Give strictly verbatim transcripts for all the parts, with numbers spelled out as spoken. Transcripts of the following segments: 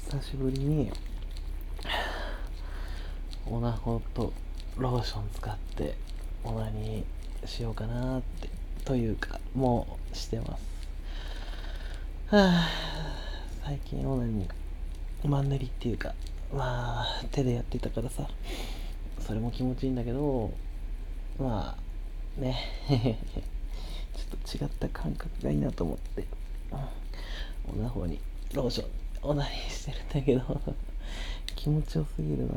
久しぶりにオナホとローション使ってオナニーしようかなってというかもうしてます。はあ、最近オナニーマンネリっていうかまあ手でやってたからさ、それも気持ちいいんだけど、まあねちょっと違った感覚がいいなと思って、オナホにローションオナニーしてるんだけど気持ちよすぎるな。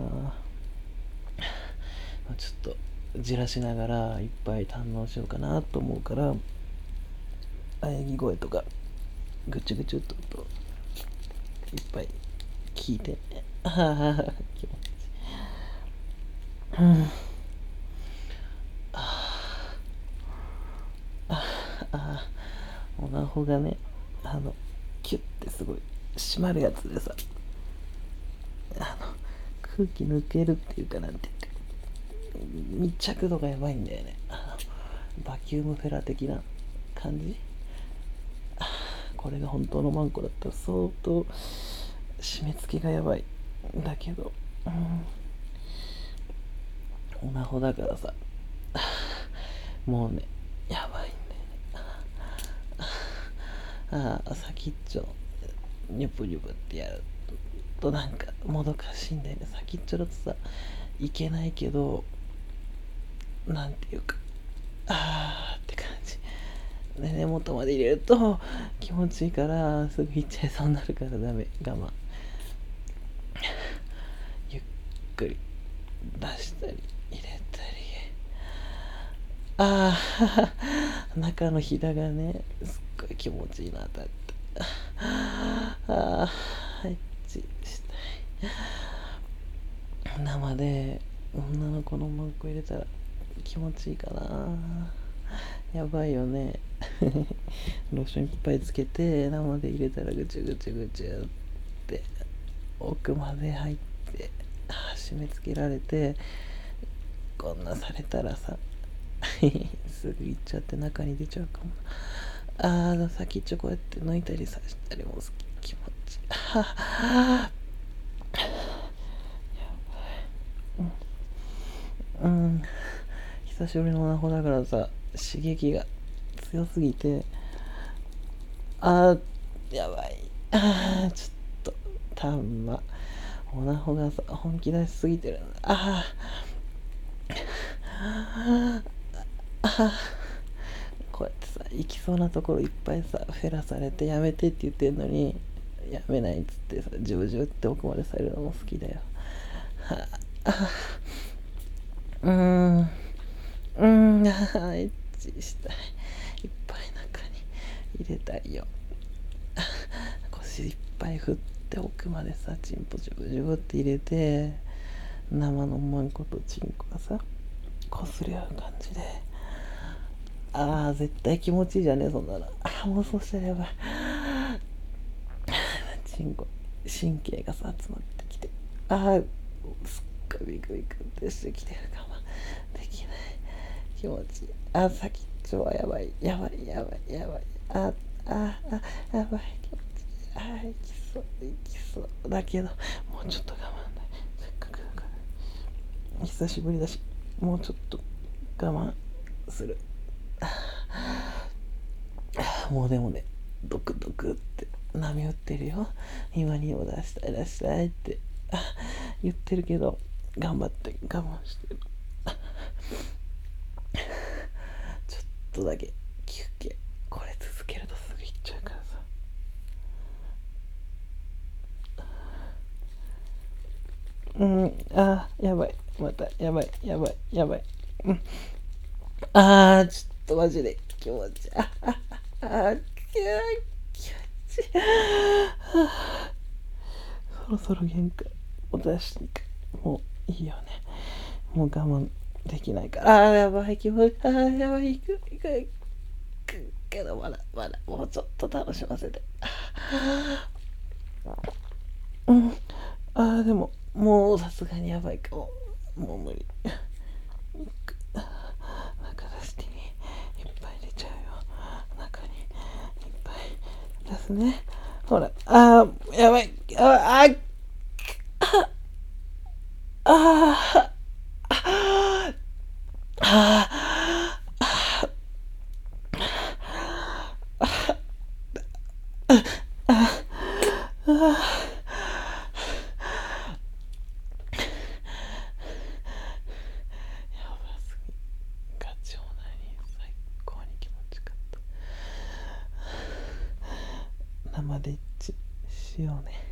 ちょっとじらしながらいっぱい堪能しようかなと思うから、喘ぎ声とかぐちゅぐちゅっとといっぱい聞いてね。ああ気持ちいい。うんあオナホがね、あのキュッてすごい締まるやつでさ、あの空気抜けるっていうか、なんていうか密着度がやばいんだよね。あのバキュームフェラ的な感じ。これが本当のマンコだったら相当締め付けがやばいんだけど、うん、オナホだからさもうねやばいんだよね。ああ先っちょニュプニュプってやるとなんかもどかしいんだよね。先っちょだとさいけないけど、なんていうかあーって感じで、根元まで入れると気持ちいいからすぐいっちゃいそうになるからダメ、我慢。ゆっくり出したり入れたり、ああ中のひだがねすっごい気持ちいいなだって。ああエッチしたい。生で女の子のマンコ入れたら気持ちいいかな。やばいよねローションいっぱいつけて生で入れたらぐちゅぐちゅぐちゅって奥まで入って、締め付けられてこんなされたらさすぐ行っちゃって中に出ちゃうかも。あー先っちょこうやって抜いたりさしたりも好き、気持ちいい。うん、うん、久しぶりのオナホだからさ刺激が強すぎて、あーやばい、あーちょっとたんまオナホがさ本気出しすぎてるんだ。あーあこうやってさ行きそうなところいっぱいさフェラされてやめてって言ってんのにやめないっつってさ、ジュブジュブって奥までされるのも好きだよ。はあうーんうーんあーエッチしたい。いっぱい中に入れたいよ。腰いっぱい振って奥までさチンポジュブジュブって入れて、生のマンコとチンコがさこすり合う感じで、ああ絶対気持ちいいじゃねえそんなの。ああもうそうしたらやばい。チンコ神経がさ集まってきて、ああすっごいビクビクってしてきてるかもできない。気持ちいい。あ先っちょはやばいやばいやばいやばい。あああやばい気持ちいい。ああいきそういきそうだけどもうちょっと我慢だ。せっかくだから久しぶりだしもうちょっと我慢する。もうでもねドクドクって波打ってるよ。今にも出したい出したいって言ってるけど頑張って我慢してる。ちょっとだけ休憩。これ続けるとすぐ行っちゃうからさ。うんあーやばいまたやばいやばいやばい。うんあーちょっとマジで気持ちいい。あああー気持ちいい。そろそろ限界を出していく。もういいよね。もう我慢できないから。あーやばい気持ちいい。あーやばい行く行く行くけどまだまだもうちょっと楽しませて。うんあーでももうさすがにやばいかも。もう無理。中出していっぱい出ちゃうよ。中にいっぱい出すね。 ほら、あー、やばい。あー、あー、あー、あー、やばすぎ。ガチオナニー最高に気持ちよかった。生で一致しようね。